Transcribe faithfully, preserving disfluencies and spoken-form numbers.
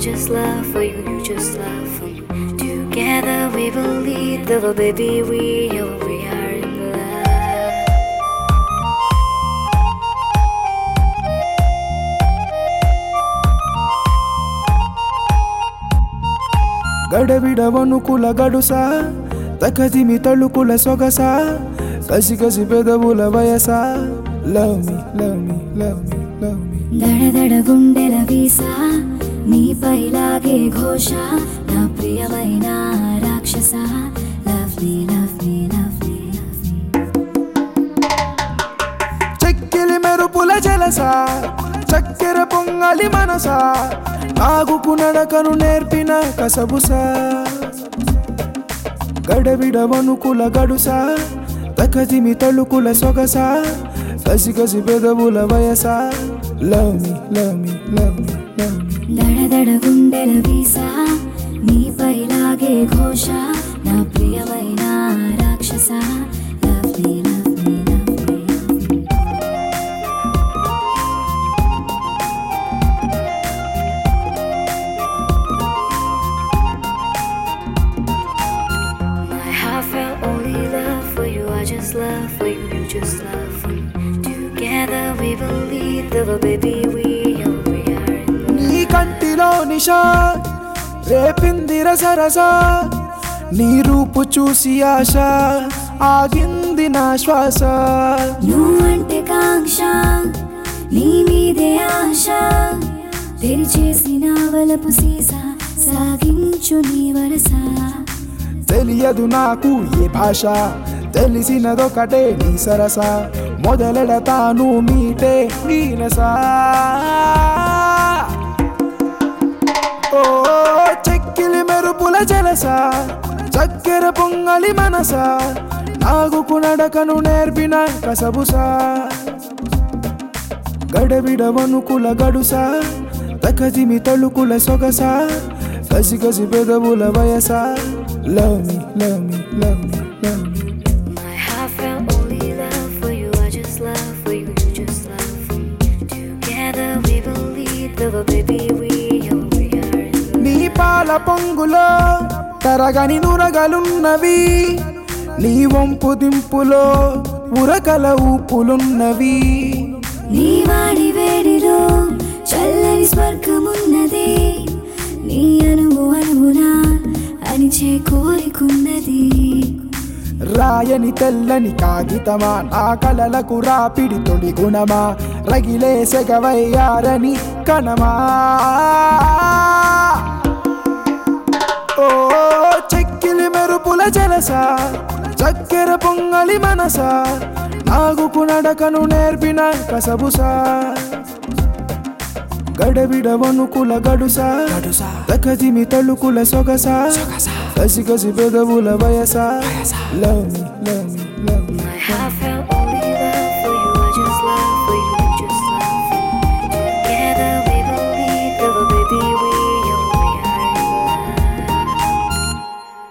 just love for you, you just love for me. Together we believe that, oh baby, we, oh, we are in love. గడబిడవనుకుల గడుసా తకదిమి తళుకుల సొగసా కసి కసి పెదవుల వయసా love me love me love me love me దడదడ గుండెల visa నీపై లాగే ఘోష నా ప్రియమైన రాక్షస love me love me love me love me చెక్కిలి మెరుపుల జలసా చక్కెర పొంగలి మనసా నాగుకు నడకను నేర్పిన కసబుసా గడబిడవనుకుల గడుసా తకదిమి తళుకుల సొగసా కసి కసి పెదవుల వయసా love me love me love me love me దడదడ గుండెల వీసా నీపై లాగే ఘోష నా ప్రియమైన రాక్షస love me love me love me My heart felt only love for you, I just love for you, you just love for me. Together we believe that, oh baby, we, oh, we are in love. నీ కంటిలో నిషా రేపిందిర సరసా నీ రూపు చూసి ఆశ ఆగింది నా శ్వాస నువ్వంటే కాంక్ష నీ మీదే ఆశ తెరిచేసిన వలపు సీసా సాగించు నీ వరస తెలియదు నాకు ఏ భాష తెలిసినదొకటే నీ సరస మొదలెడతాను మీటే నీనసా ఓ చెక్కిలి మెరుపుల జలసా చక్కెర పొంగలి మనసా నాగుకు నడకను నేర్పిన కసబుసా గడబిడవనుకుల గడుసా తకదిమి తళుకుల సొగసా కసి కసి పెదవుల వయసా love me love me love me love me My heart felt only love for you, I just love for you, you just love for me. Together we believe that, oh baby, we, oh, we are in love. నీ పాల పొంగులో తరగని నురగలున్నవి నీ వంపు దింపులో ఉరకల ఊపులున్నవి నీ వాడి వేడిలో చల్లని స్వర్గమున్నది నీ అనువు అనువునా అనిచే కోరికున్నది రాయని తెల్లని కాగితమా నా కలలకు రాపిడి తొలి గుణమా రగిలే సెగవయ్యారని కణమా ఓ చెక్కిలి మెరుపుల జలసా చక్కెర పొంగలి మనసా నాగుకు నడకను నేర్పిన కసబుసా గడబిడవనుకుల గడుసా తకదిమి తళుకుల సొగసా కసి కసి పెదవుల వయసా లవ్ మీ